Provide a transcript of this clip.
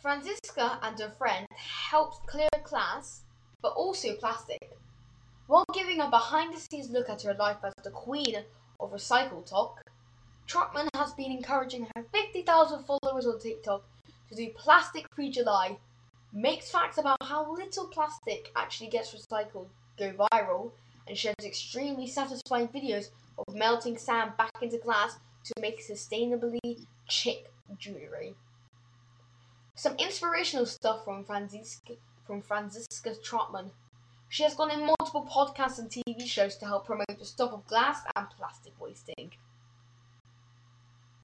Franziska and her friend helped clear class, but also plastic. While giving a behind-the-scenes look at her life as the queen of Recycle Talk, Trotman has been encouraging her 50,000 followers on TikTok to do Plastic-Free July, makes facts about how little plastic actually gets recycled go viral, and shares extremely satisfying videos of melting sand back into glass to make sustainably chic jewelry. Some inspirational stuff from Franziska Trotman. She has gone in multiple podcasts and TV shows to help promote the stop of glass and plastic wasting.